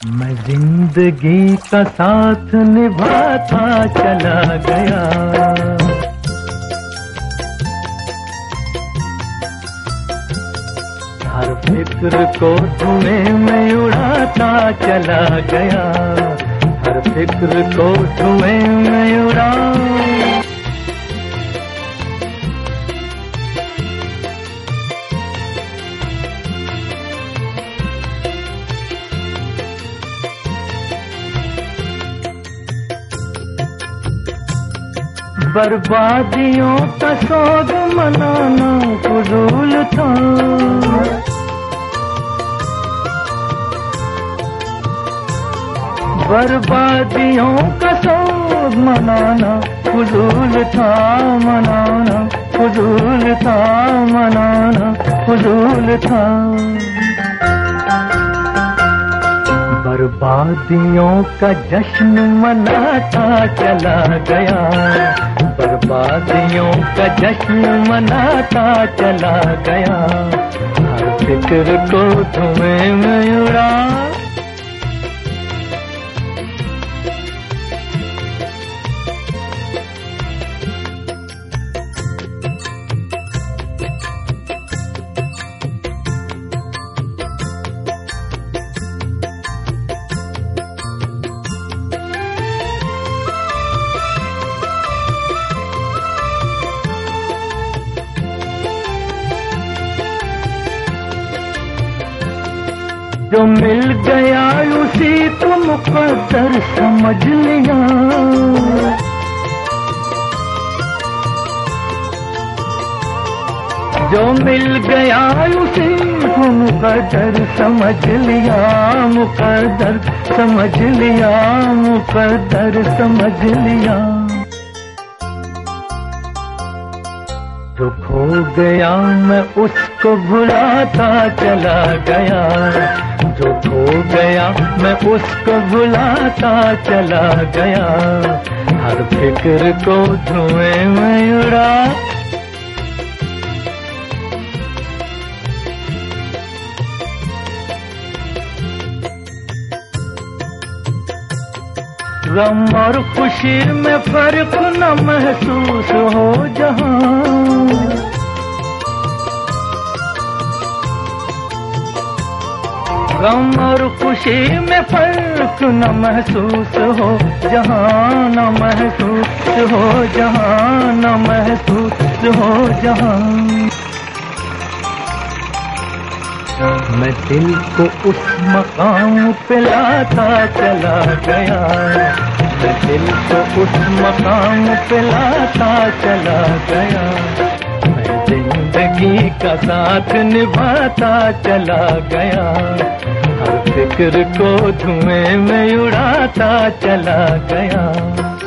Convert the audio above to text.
मैं जिंदगी का साथ निभाता चला गया, हर फिक्र को धुएं में उड़ाता चला गया, हर फिक्र को धुएं में उड़ा। बर्बादियों का सोग मनाना फजूल था, बर्बादियों का सोग मनाना फजूल था, मनाना फजूल था, मनाना फजूल था। बर्बादियों का जश्न मनाता चला गया, बर्बादियों का जश्न मनाता चला गया, हर फिक्र को धुएं में उड़ा। जो मिल गया उसी को मुकद्दर समझ लिया, जो मिल गया उसी को मुकद्दर समझ लिया, मुकद्दर समझ लिया, मुकद्दर समझ लिया। जो खो गया मैं उसको भुलाता चला गया, जो खो गया मैं उसको भुलाता चला गया, हर फिक्र को धुएं में उड़ा। गम और खुशी में फर्क न महसूस हो जहां, गम और खुशी में फर्क न महसूस हो जहां, न महसूस हो जहां, न महसूस हो जहां। मैं दिल को उस मकाम पे लाता चला गया, मैं दिल को उस मकाम पे लाता चला गया, मैं जिंदगी का साथ निभाता चला गया, हर फिक्र को धुएं में उड़ाता चला गया।